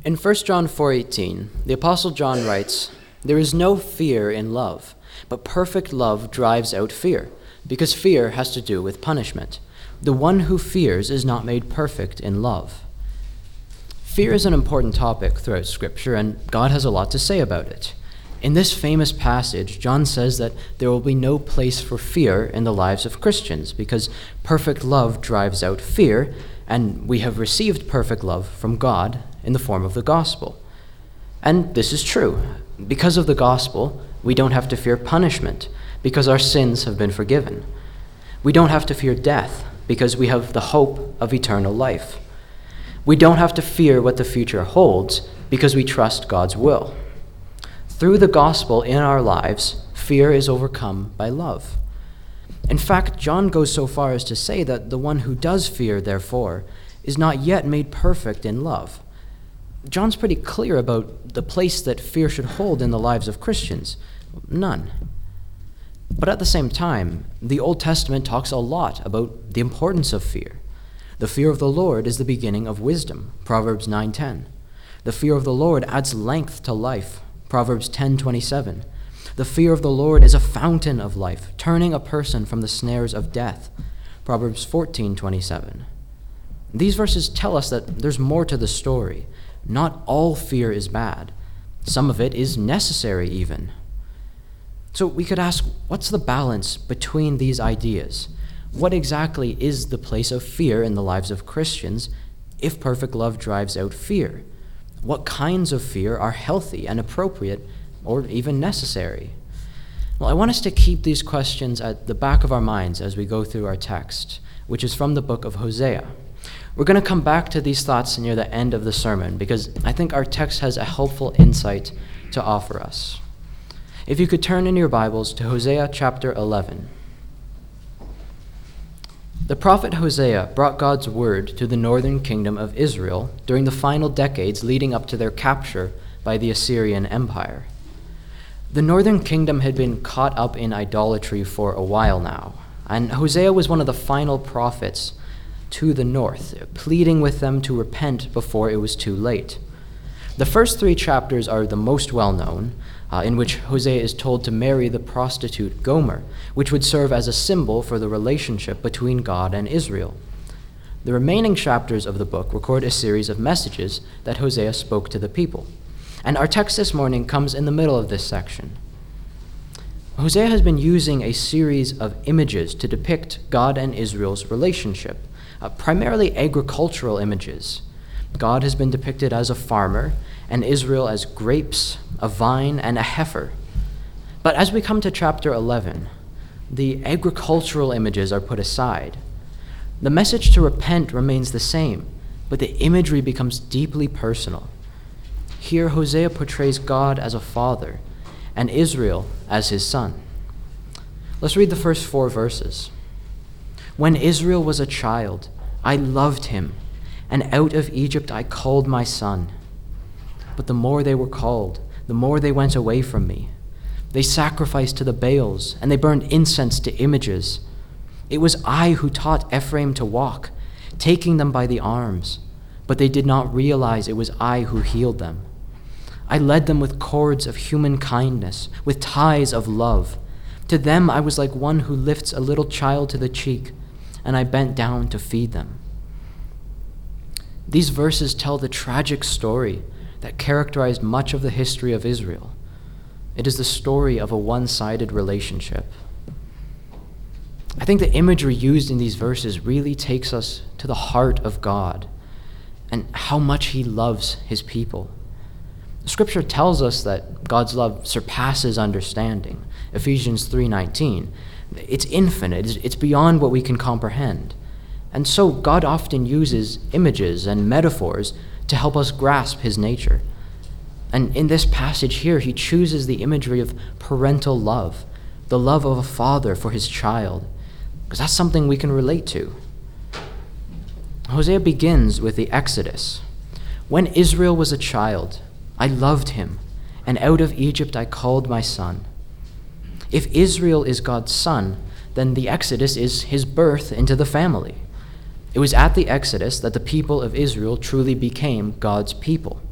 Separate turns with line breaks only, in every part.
In 1 John 4:18, the Apostle John writes, "There is no fear in love, but perfect love drives out fear, because fear has to do with punishment. The one who fears is not made perfect in love." Fear is an important topic throughout Scripture, and God has a lot to say about it. In this famous passage, John says that there will be no place for fear in the lives of Christians, because perfect love drives out fear, and we have received perfect love from God in the form of the gospel. And this is true. Because of the gospel, we don't have to fear punishment, because our sins have been forgiven. We don't have to fear death, because we have the hope of eternal life. We don't have to fear what the future holds, because we trust God's will. Through the gospel in our lives, fear is overcome by love. In fact, John goes so far as to say that the one who does fear, therefore, is not yet made perfect in love. John's pretty clear about the place that fear should hold in the lives of Christians. None. But at the same time, the Old Testament talks a lot about the importance of fear. The fear of the Lord is the beginning of wisdom, Proverbs 9:10. The fear of the Lord adds length to life, Proverbs 10:27. The fear of the Lord is a fountain of life, turning a person from the snares of death, Proverbs 14:27. These verses tell us that there's more to the story. Not all fear is bad. Some of it is necessary even. So we could ask, what's the balance between these ideas? What exactly is the place of fear in the lives of Christians if perfect love drives out fear? What kinds of fear are healthy and appropriate or even necessary? Well, I want us to keep these questions at the back of our minds as we go through our text, which is from the book of Hosea. We're going to come back to these thoughts near the end of the sermon because I think our text has a helpful insight to offer us. If you could turn in your Bibles to Hosea chapter 11. The prophet Hosea brought God's word to the northern kingdom of Israel during the final decades leading up to their capture by the Assyrian Empire. The northern kingdom had been caught up in idolatry for a while now, and Hosea was one of the final prophets to the north, pleading with them to repent before it was too late. The first 3 chapters are the most well-known, in which Hosea is told to marry the prostitute Gomer, which would serve as a symbol for the relationship between God and Israel. The remaining chapters of the book record a series of messages that Hosea spoke to the people. And our text this morning comes in the middle of this section. Hosea has been using a series of images to depict God and Israel's relationship, primarily agricultural images. God has been depicted as a farmer, and Israel as grapes, a vine, and a heifer. But as we come to chapter 11, the agricultural images are put aside. The message to repent remains the same, but the imagery becomes deeply personal. Here, Hosea portrays God as a father and Israel as his son. Let's read the first 4 verses. "When Israel was a child, I loved him, and out of Egypt I called my son. But the more they were called, the more they went away from me. They sacrificed to the Baals, and they burned incense to images. It was I who taught Ephraim to walk, taking them by the arms, but they did not realize it was I who healed them. I led them with cords of human kindness, with ties of love. To them I was like one who lifts a little child to the cheek, and I bent down to feed them." These verses tell the tragic story that characterized much of the history of Israel. It is the story of a one-sided relationship. I think the imagery used in these verses really takes us to the heart of God and how much he loves his people. Scripture tells us that God's love surpasses understanding. Ephesians 3:19. It's infinite. It's beyond what we can comprehend. And so God often uses images and metaphors to help us grasp his nature. And in this passage here, he chooses the imagery of parental love, the love of a father for his child, because that's something we can relate to. Hosea begins with the Exodus. "When Israel was a child, I loved him, and out of Egypt I called my son." If Israel is God's son, then the Exodus is his birth into the family. It was at the Exodus that the people of Israel truly became God's people.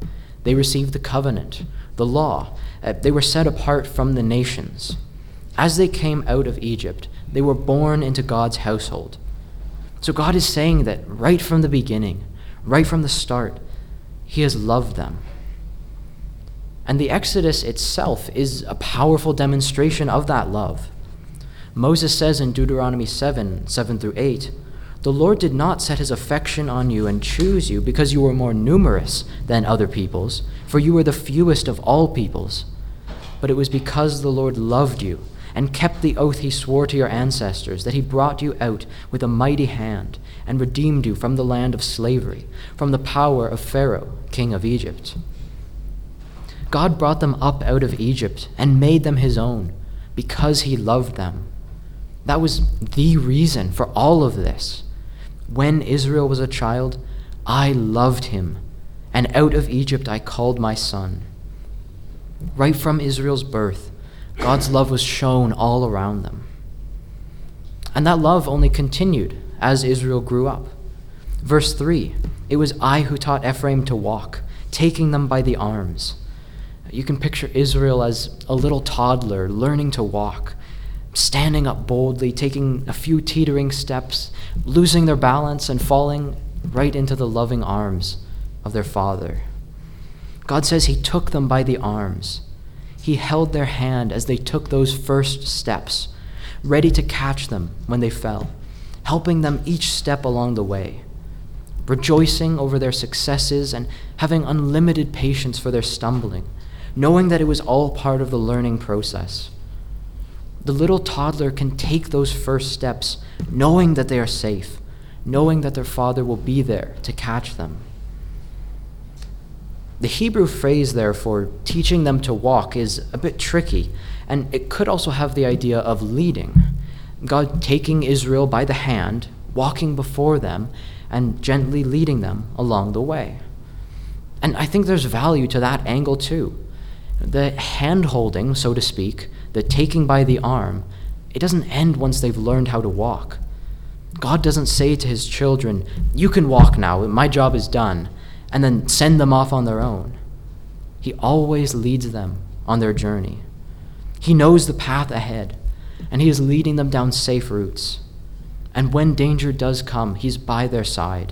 They received the covenant, the law. They were set apart from the nations. As they came out of Egypt, they were born into God's household. So God is saying that right from the beginning, right from the start, he has loved them. And the Exodus itself is a powerful demonstration of that love. Moses says in Deuteronomy 7:7-8, "The Lord did not set his affection on you and choose you because you were more numerous than other peoples, for you were the fewest of all peoples. But it was because the Lord loved you and kept the oath he swore to your ancestors, that he brought you out with a mighty hand and redeemed you from the land of slavery, from the power of Pharaoh, king of Egypt." God brought them up out of Egypt and made them his own because he loved them. That was the reason for all of this. When Israel was a child, I loved him, and out of Egypt I called my son. Right from Israel's birth, God's love was shown all around them. And that love only continued as Israel grew up. Verse 3, "It was I who taught Ephraim to walk, taking them by the arms." You can picture Israel as a little toddler learning to walk, standing up boldly, taking a few teetering steps, losing their balance and falling right into the loving arms of their father. God says he took them by the arms. He held their hand as they took those first steps, ready to catch them when they fell, helping them each step along the way, rejoicing over their successes and having unlimited patience for their stumbling, knowing that it was all part of the learning process. The little toddler can take those first steps knowing that they are safe, knowing that their father will be there to catch them. The Hebrew phrase there for teaching them to walk is a bit tricky, and it could also have the idea of leading. God taking Israel by the hand, walking before them, and gently leading them along the way. And I think there's value to that angle too. The hand-holding, so to speak, the taking by the arm, it doesn't end once they've learned how to walk. God doesn't say to his children, "You can walk now, my job is done," and then send them off on their own. He always leads them on their journey. He knows the path ahead, and he is leading them down safe routes. And when danger does come, he's by their side.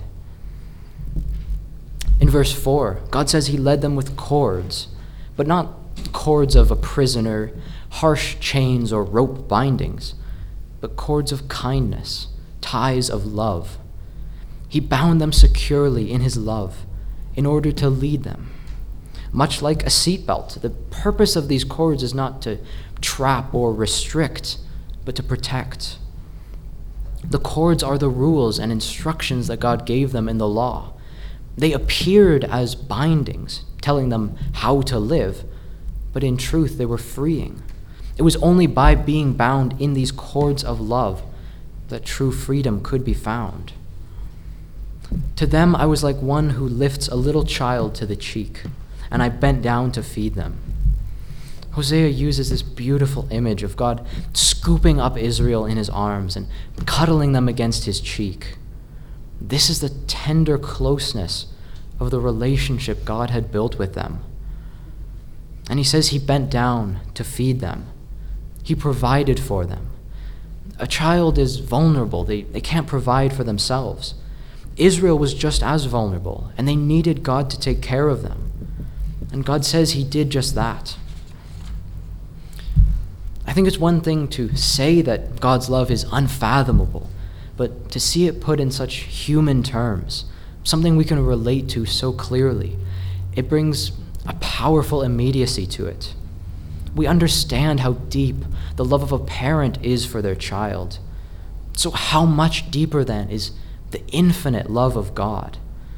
In verse 4, God says he led them with cords, but not cords of a prisoner, harsh chains or rope bindings, but cords of kindness, ties of love. He bound them securely in his love in order to lead them. Much like a seatbelt, the purpose of these cords is not to trap or restrict, but to protect. The cords are the rules and instructions that God gave them in the law. They appeared as bindings, telling them how to live, but in truth they were freeing. It was only by being bound in these cords of love that true freedom could be found. To them I was like one who lifts a little child to the cheek, and I bent down to feed them. Hosea uses this beautiful image of God scooping up Israel in his arms and cuddling them against his cheek. This is the tender closeness of the relationship God had built with them. And he says he bent down to feed them. He provided for them. A child is vulnerable. They can't provide for themselves. Israel was just as vulnerable, and they needed God to take care of them. And God says he did just that. I think it's one thing to say that God's love is unfathomable, but to see it put in such human terms, something we can relate to so clearly, it brings a powerful immediacy to it. We understand how deep the love of a parent is for their child. So how much deeper then is the infinite love of God?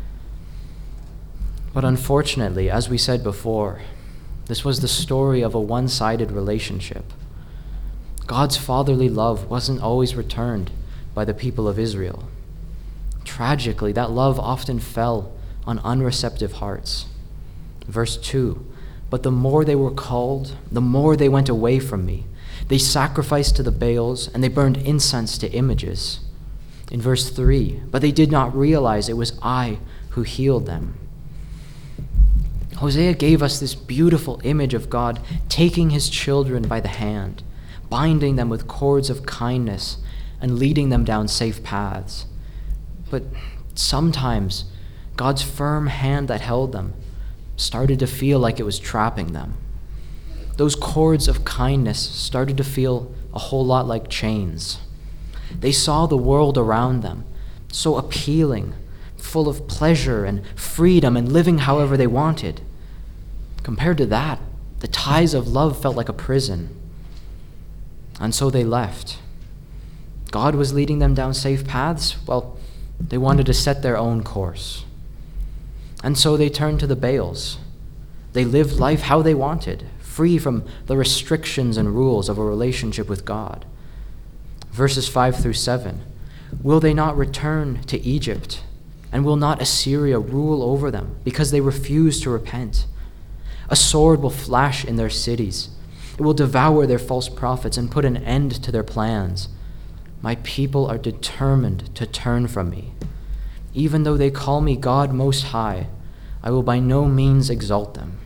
But unfortunately, as we said before, this was the story of a one-sided relationship. God's fatherly love wasn't always returned by the people of Israel. Tragically, that love often fell on unreceptive hearts. Verse 2, "But the more they were called, the more they went away from me. They sacrificed to the Baals, and they burned incense to images." In verse 3, "But they did not realize it was I who healed them." Hosea gave us this beautiful image of God taking his children by the hand, binding them with cords of kindness, and leading them down safe paths. But sometimes God's firm hand that held them started to feel like it was trapping them. Those cords of kindness started to feel a whole lot like chains. They saw the world around them so appealing, full of pleasure and freedom and living however they wanted. Compared to that, the ties of love felt like a prison. And so they left. God was leading them down safe paths. Well, they wanted to set their own course. And so they turned to the Baals. They lived life how they wanted, free from the restrictions and rules of a relationship with God. Verses 5-7, will they not return to Egypt? And will not Assyria rule over them because they refuse to repent? A sword will flash in their cities. It will devour their false prophets and put an end to their plans. My people are determined to turn from me. Even though they call me God Most High, I will by no means exalt them.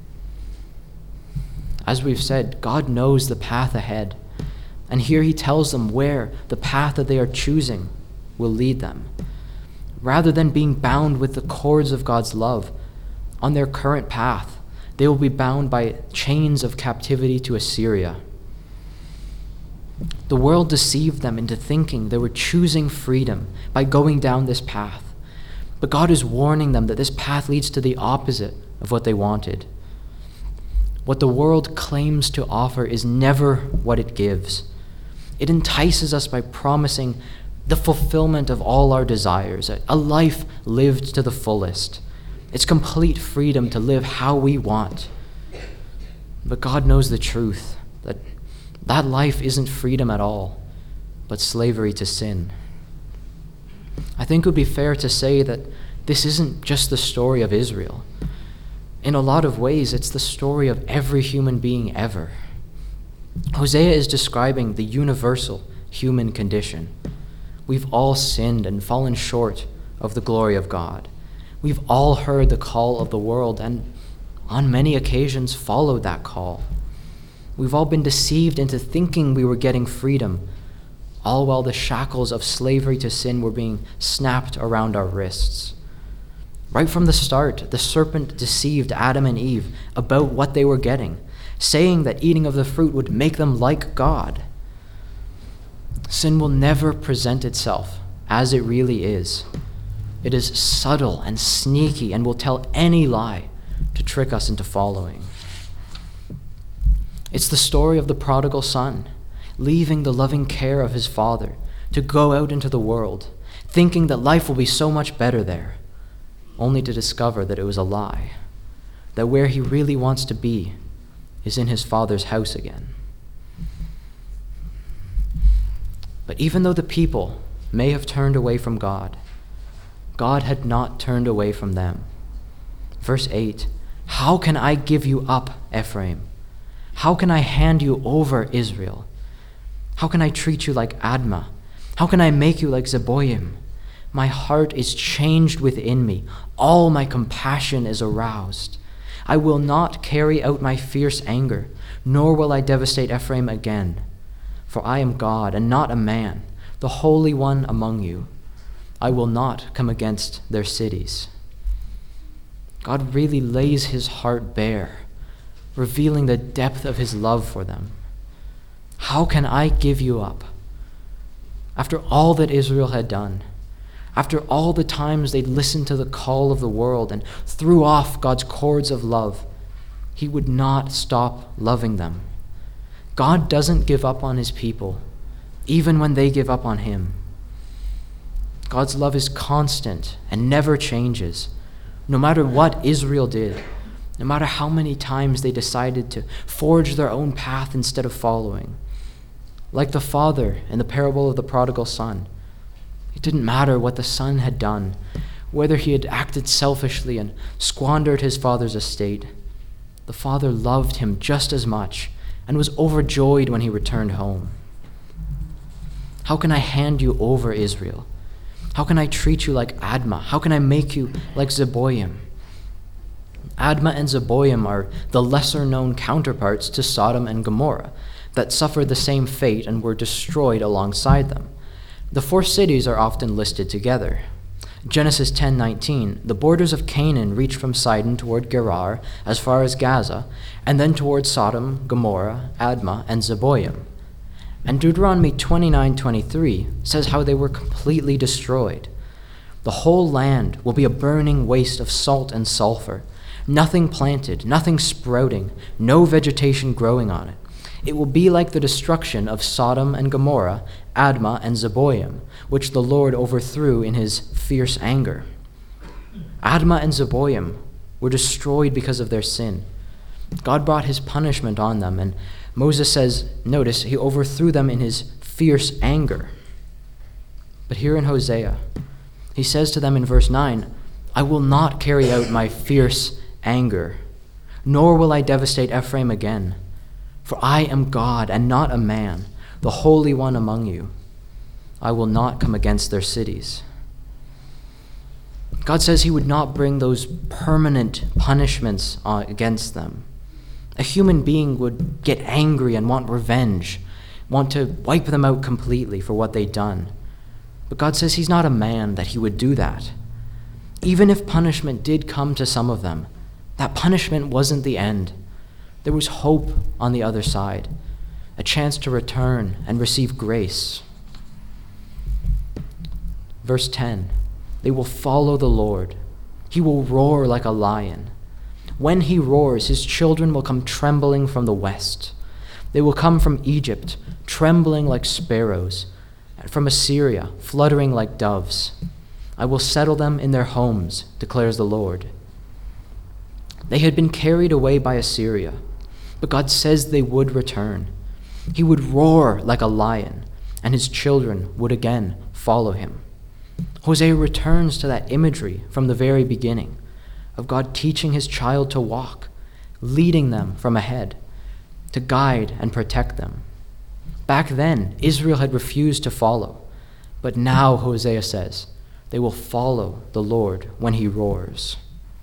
As we've said, God knows the path ahead. And here he tells them where the path that they are choosing will lead them. Rather than being bound with the cords of God's love on their current path, they will be bound by chains of captivity to Assyria. The world deceived them into thinking they were choosing freedom by going down this path. But God is warning them that this path leads to the opposite of what they wanted. What the world claims to offer is never what it gives. It entices us by promising the fulfillment of all our desires, a life lived to the fullest. It's complete freedom to live how we want. But God knows the truth, that life isn't freedom at all, but slavery to sin. I think it would be fair to say that this isn't just the story of Israel. In a lot of ways, it's the story of every human being ever. Hosea is describing the universal human condition. We've all sinned and fallen short of the glory of God. We've all heard the call of the world and on many occasions followed that call. We've all been deceived into thinking we were getting freedom, all while the shackles of slavery to sin were being snapped around our wrists. Right from the start, the serpent deceived Adam and Eve about what they were getting, saying that eating of the fruit would make them like God. Sin will never present itself as it really is. It is subtle and sneaky and will tell any lie to trick us into following. It's the story of the prodigal son, leaving the loving care of his father to go out into the world, thinking that life will be so much better there, only to discover that it was a lie, that where he really wants to be is in his father's house again. But even though the people may have turned away from God, God had not turned away from them. Verse 8, how can I give you up, Ephraim? How can I hand you over, Israel? How can I treat you like Admah? How can I make you like Zeboim? My heart is changed within me. All my compassion is aroused. I will not carry out my fierce anger, nor will I devastate Ephraim again. For I am God and not a man, the Holy One among you. I will not come against their cities. God really lays his heart bare, revealing the depth of his love for them. How can I give you up? After all that Israel had done, after all the times they'd listened to the call of the world and threw off God's cords of love, he would not stop loving them. God doesn't give up on his people, even when they give up on him. God's love is constant and never changes. No matter what Israel did, no matter how many times they decided to forge their own path instead of following. Like the father in the parable of the prodigal son, it didn't matter what the son had done, whether he had acted selfishly and squandered his father's estate. The father loved him just as much and was overjoyed when he returned home. How can I hand you over, Israel? How can I treat you like Admah? How can I make you like Zeboim? Admah and Zeboim are the lesser-known counterparts to Sodom and Gomorrah that suffered the same fate and were destroyed alongside them. The four cities are often listed together. Genesis 10:19, the borders of Canaan reach from Sidon toward Gerar as far as Gaza, and then toward Sodom, Gomorrah, Admah, and Zeboim. And Deuteronomy 29:23 says how they were completely destroyed. The whole land will be a burning waste of salt and sulfur, nothing planted, nothing sprouting, no vegetation growing on it. It will be like the destruction of Sodom and Gomorrah, Admah and Zeboim, which the Lord overthrew in his fierce anger. Admah and Zeboim were destroyed because of their sin. God brought his punishment on them, and Moses says, notice, he overthrew them in his fierce anger. But here in Hosea, he says to them in verse 9, I will not carry out my fierce anger, nor will I devastate Ephraim again. For I am God and not a man, the Holy One among you. I will not come against their cities. God says he would not bring those permanent punishments against them. A human being would get angry and want revenge, want to wipe them out completely for what they'd done. But God says he's not a man that he would do that. Even if punishment did come to some of them, that punishment wasn't the end. There was hope on the other side, a chance to return and receive grace. Verse 10, they will follow the Lord. He will roar like a lion. When he roars, his children will come trembling from the west. They will come from Egypt, trembling like sparrows, and from Assyria, fluttering like doves. I will settle them in their homes, declares the Lord. They had been carried away by Assyria, but God says they would return. He would roar like a lion, and his children would again follow him. Hosea returns to that imagery from the very beginning of God teaching his child to walk, leading them from ahead, to guide and protect them. Back then, Israel had refused to follow, but now Hosea says they will follow the Lord when he roars.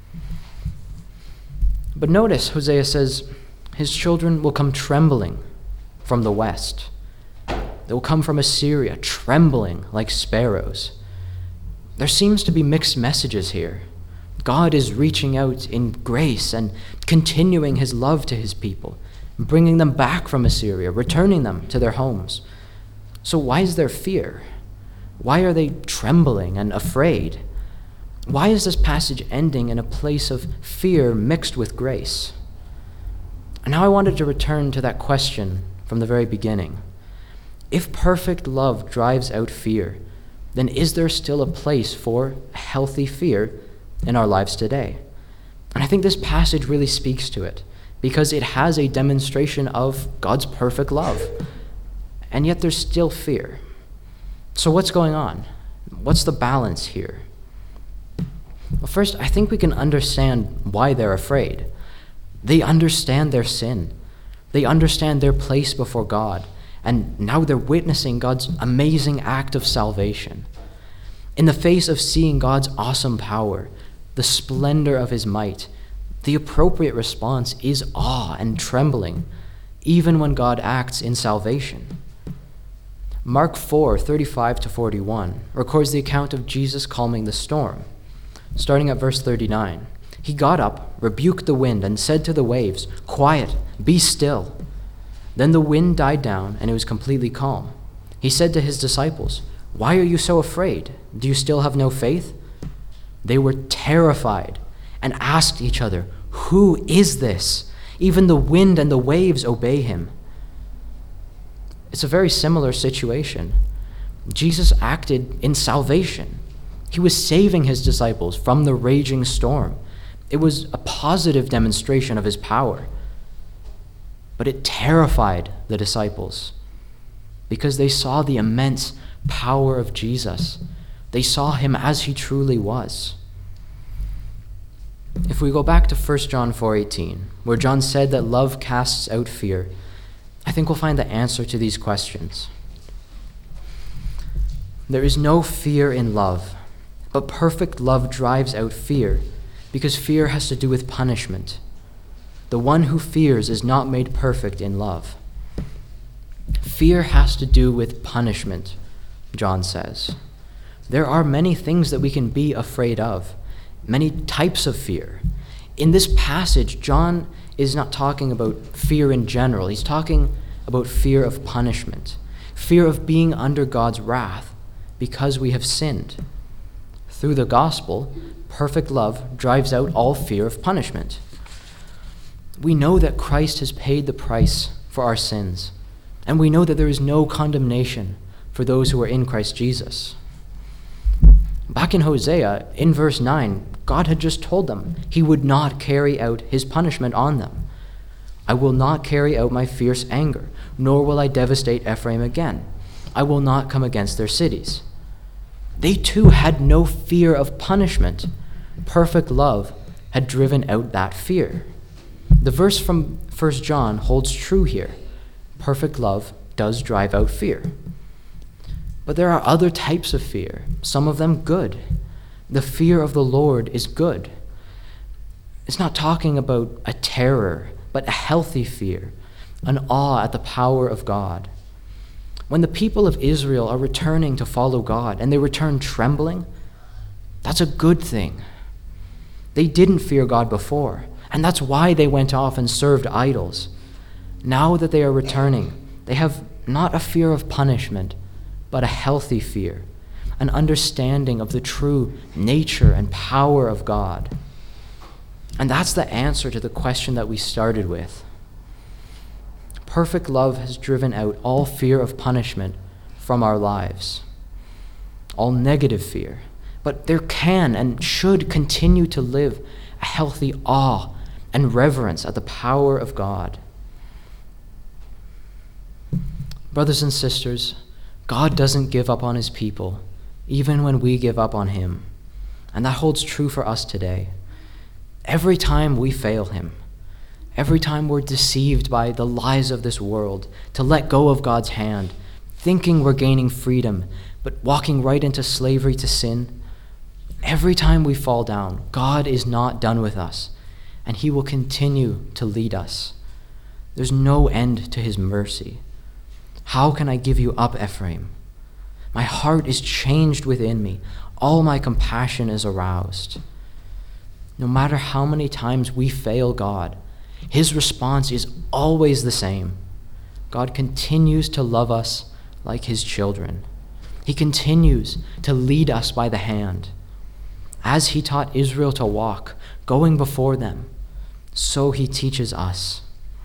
But notice Hosea says his children will come trembling from the west. They will come from Assyria, trembling like sparrows. There seems to be mixed messages here. God is reaching out in grace and continuing his love to his people, bringing them back from Assyria, returning them to their homes. So why is there fear? Why are they trembling and afraid? Why is this passage ending in a place of fear mixed with grace? And now I wanted to return to that question from the very beginning. If perfect love drives out fear, then is there still a place for healthy fear in our lives today? And I think this passage really speaks to it because it has a demonstration of God's perfect love. And yet there's still fear. So what's going on? What's the balance here? Well, first, I think we can understand why they're afraid. They understand their sin. They understand their place before God. And now they're witnessing God's amazing act of salvation. In the face of seeing God's awesome power, the splendor of his might, the appropriate response is awe and trembling, even when God acts in salvation. Mark 4:35-41 records the account of Jesus calming the storm. Starting at verse 39, he got up, rebuked the wind, and said to the waves, "Quiet, be still." Then the wind died down, and it was completely calm. He said to his disciples, "Why are you so afraid? Do you still have no faith?" They were terrified and asked each other, "Who is this? Even the wind and the waves obey him." It's a very similar situation. Jesus acted in salvation. He was saving his disciples from the raging storm. It was a positive demonstration of his power. But it terrified the disciples because they saw the immense power of Jesus. They saw him as he truly was. If we go back to 1 John 4:18, where John said that love casts out fear, I think we'll find the answer to these questions. There is no fear in love, but perfect love drives out fear, because fear has to do with punishment. The one who fears is not made perfect in love. Fear has to do with punishment, John says. There are many things that we can be afraid of, many types of fear. In this passage, John is not talking about fear in general. He's talking about fear of punishment, fear of being under God's wrath because we have sinned. Through the gospel, perfect love drives out all fear of punishment. We know that Christ has paid the price for our sins, and we know that there is no condemnation for those who are in Christ Jesus. Back in Hosea, in verse 9, God had just told them he would not carry out his punishment on them. I will not carry out my fierce anger, nor will I devastate Ephraim again. I will not come against their cities. They too had no fear of punishment. Perfect love had driven out that fear. The verse from 1 John holds true here. Perfect love does drive out fear. But there are other types of fear, some of them good. The fear of the Lord is good. It's not talking about a terror, but a healthy fear, an awe at the power of God. When the people of Israel are returning to follow God and they return trembling, that's a good thing. They didn't fear God before, and that's why they went off and served idols. Now that they are returning, they have not a fear of punishment, but a healthy fear, an understanding of the true nature and power of God. And that's the answer to the question that we started with. Perfect love has driven out all fear of punishment from our lives, all negative fear. But there can and should continue to live a healthy awe and reverence at the power of God. Brothers and sisters, God doesn't give up on his people, even when we give up on him. And that holds true for us today. Every time we fail him, every time we're deceived by the lies of this world to let go of God's hand, thinking we're gaining freedom, but walking right into slavery to sin, every time we fall down, God is not done with us, and he will continue to lead us. There's no end to his mercy. How can I give you up, Ephraim? My heart is changed within me. All my compassion is aroused. No matter how many times we fail God, his response is always the same. God continues to love us like his children. He continues to lead us by the hand. As he taught Israel to walk, going before them, so he teaches us.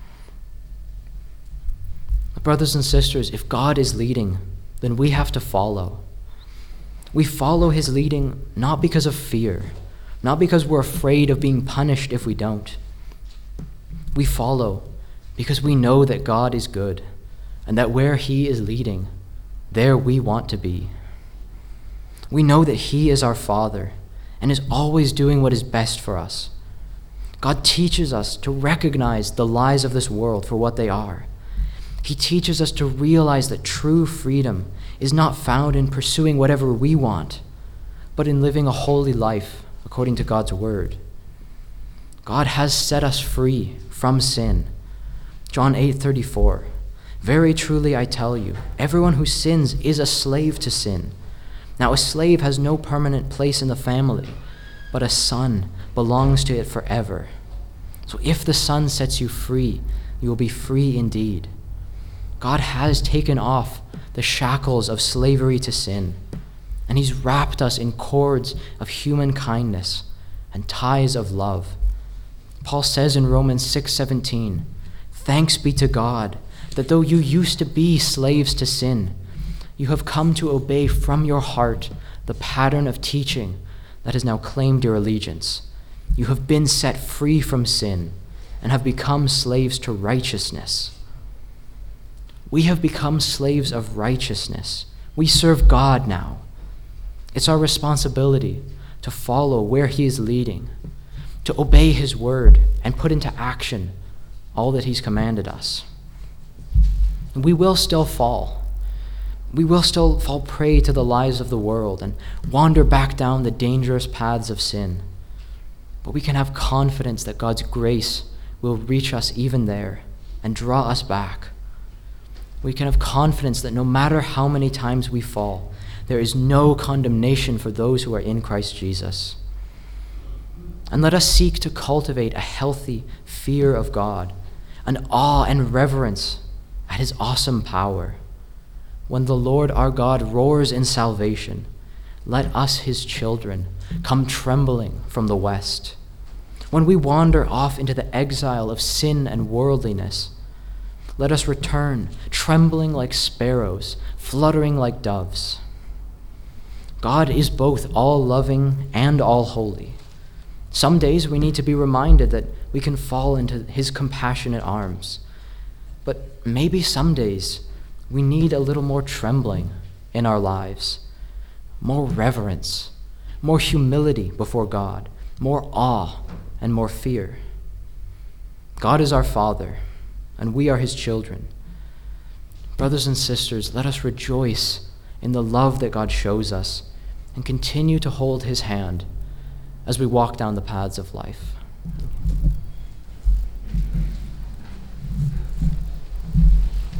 Brothers and sisters, if God is leading, then we have to follow. We follow his leading not because of fear, not because we're afraid of being punished if we don't. We follow because we know that God is good and that where he is leading, there we want to be. We know that he is our Father and is always doing what is best for us. God teaches us to recognize the lies of this world for what they are. He teaches us to realize that true freedom is not found in pursuing whatever we want, but in living a holy life according to God's word. God has set us free from sin. John 8:34. Very truly I tell you, everyone who sins is a slave to sin. Now a slave has no permanent place in the family, but a son belongs to it forever. So if the Son sets you free, you will be free indeed. God has taken off the shackles of slavery to sin, and he's wrapped us in cords of human kindness and ties of love. Paul says in Romans 6:17, "Thanks be to God that though you used to be slaves to sin, you have come to obey from your heart the pattern of teaching that has now claimed your allegiance. You have been set free from sin and have become slaves to righteousness." We have become slaves of righteousness. We serve God now. It's our responsibility to follow where he is leading, to obey his word and put into action all that he's commanded us. And we will still fall. We will still fall prey to the lies of the world and wander back down the dangerous paths of sin. but we can have confidence that God's grace will reach us even there and draw us back. We can have confidence that no matter how many times we fall, there is no condemnation for those who are in Christ Jesus. And let us seek to cultivate a healthy fear of God, an awe and reverence at his awesome power. When the Lord our God roars in salvation, let us, his children, come trembling from the west. When we wander off into the exile of sin and worldliness, let us return, trembling like sparrows, fluttering like doves. God is both all-loving and all-holy. Some days we need to be reminded that we can fall into his compassionate arms. But maybe some days we need a little more trembling in our lives, more reverence, more humility before God, more awe and more fear. God is our Father, and we are his children. Brothers and sisters, let us rejoice in the love that God shows us and continue to hold his hand as we walk down the paths of life.